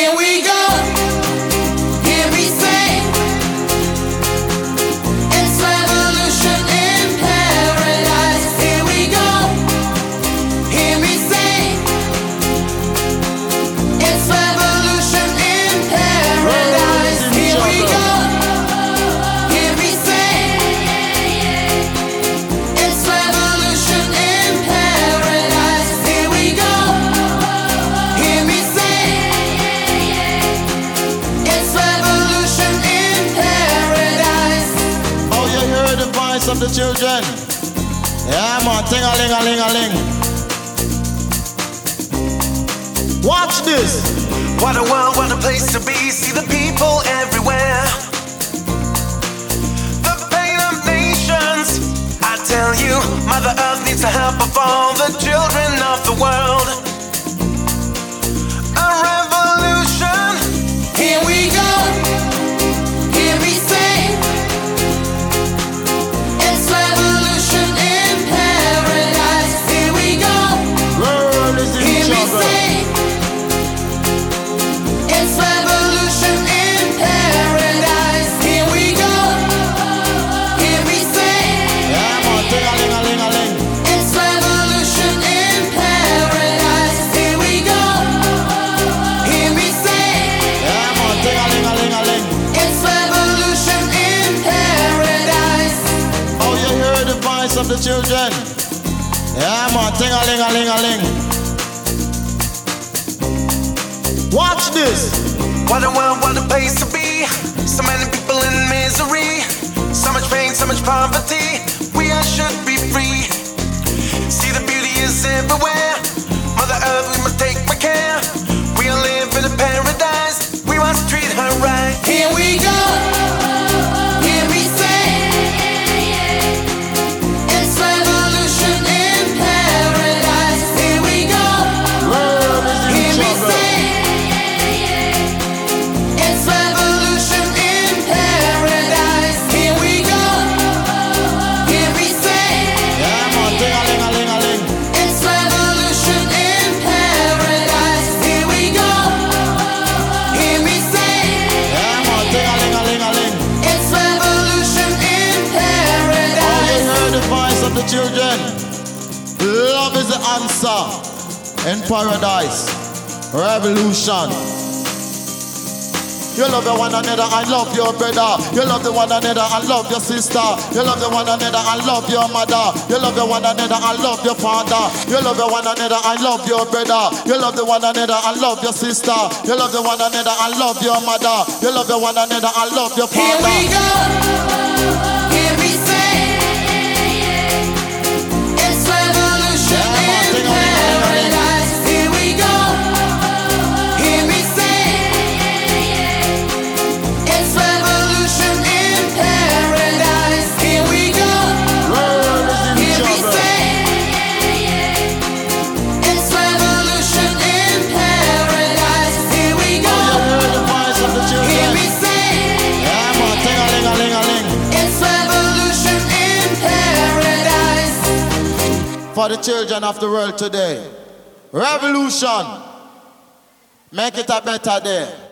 Here we go. Hear me say, it's revolution in paradise. Here we go. Hear me say, it's revolution in paradise. Here we go. Hear me say, it's revolution in paradise. Here we go. Hear me say, it's revolution in paradise. Oh, you heard the voice of the children? Yeah, man, ting-a-ling-a-ling-a-ling. Watch this. What a world, what a place to be. See the people everywhere. The pain of nations. I tell you, Mother Earth needs the help of all the children of the world. A revolution. Here we go. Hear me say, it's revolution in paradise. Here we go. World is in Hear me trouble. say, it's revolution in paradise. Here we go. Hear me say, Yeah, man, ting-a-ling-a-ling-a-ling. it's revolution in paradise. Here we go. Hear me say, Yeah, man, ting-a-ling-a-ling-a-ling. it's revolution in paradise. Oh, you heard the voice of the children? Yeah, man, ting-a-ling-a-ling-a-ling. Watch this. What a world, what a place to be. So many people in misery. So much pain, so much poverty. We all should be free. See the beauty is everywhere. Mother Earth, we must take my care. We all live in a paradise. We must treat her right. Here we go. Hear me say, it's revolution in paradise. Here we go. World is Hear in me trouble. say, it's revolution in paradise. Here we go. Hear me say, Yeah, man, ting-a-ling-a-ling-a-ling. it's revolution in paradise. Here we go. Hear me say, Yeah, man, ting-a-ling-a-ling-a-ling. it's revolution in Oh, you paradise. heard the voice of the children? Love is the answer in paradise. Revolution. You love the one another and love your brother. You love the one another and love your sister. You love the one another and love your mother. You love the one another and love your father. You love the one another and love your brother. You love the one another and love your sister. You love the one another and love your mother. You love the one another and love your Here father. we go. Hear me say, it's revolution in paradise. Here we go. Hear me say, it's revolution in paradise. Here we go. World is in Hear me trouble. say, it's revolution in paradise. Here we Oh, go. you heard the voice of the Hear children? me say, Yeah, man, ting-a-ling-a-ling-a-ling. it's revolution in paradise. For the children of the world today. Revolution. Make it a better day.